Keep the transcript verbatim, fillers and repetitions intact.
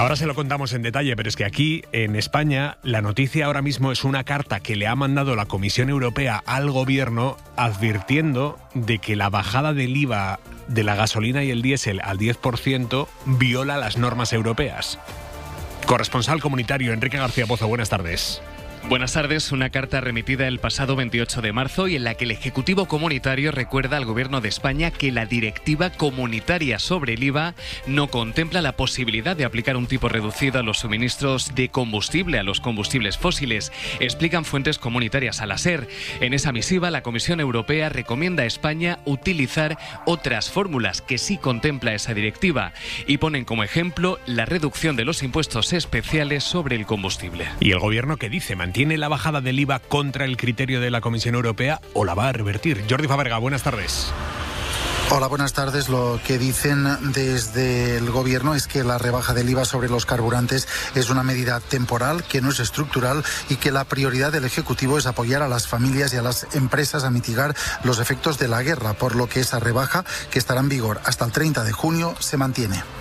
Ahora se lo contamos en detalle, pero es que aquí, en España, la noticia ahora mismo es una carta que le ha mandado la Comisión Europea al Gobierno advirtiendo de que la bajada del I V A de la gasolina y el diésel al diez por ciento viola las normas europeas. Corresponsal comunitario Enrique García Pozo, buenas tardes. Buenas tardes. Una carta remitida el pasado veintiocho de marzo y en la que el Ejecutivo Comunitario recuerda al Gobierno de España que la Directiva Comunitaria sobre el I V A no contempla la posibilidad de aplicar un tipo reducido a los suministros de combustible, a los combustibles fósiles, explican fuentes comunitarias a la SER. En esa misiva, la Comisión Europea recomienda a España utilizar otras fórmulas que sí contempla esa directiva y ponen como ejemplo la reducción de los impuestos especiales sobre el combustible. ¿Y el Gobierno qué dice? ¿Tiene la bajada del I V A contra el criterio de la Comisión Europea o la va a revertir? Jordi Faberga, buenas tardes. Hola, buenas tardes. Lo que dicen desde el Gobierno es que la rebaja del I V A sobre los carburantes es una medida temporal, que no es estructural y que la prioridad del Ejecutivo es apoyar a las familias y a las empresas a mitigar los efectos de la guerra, por lo que esa rebaja, que estará en vigor hasta el treinta de junio, se mantiene.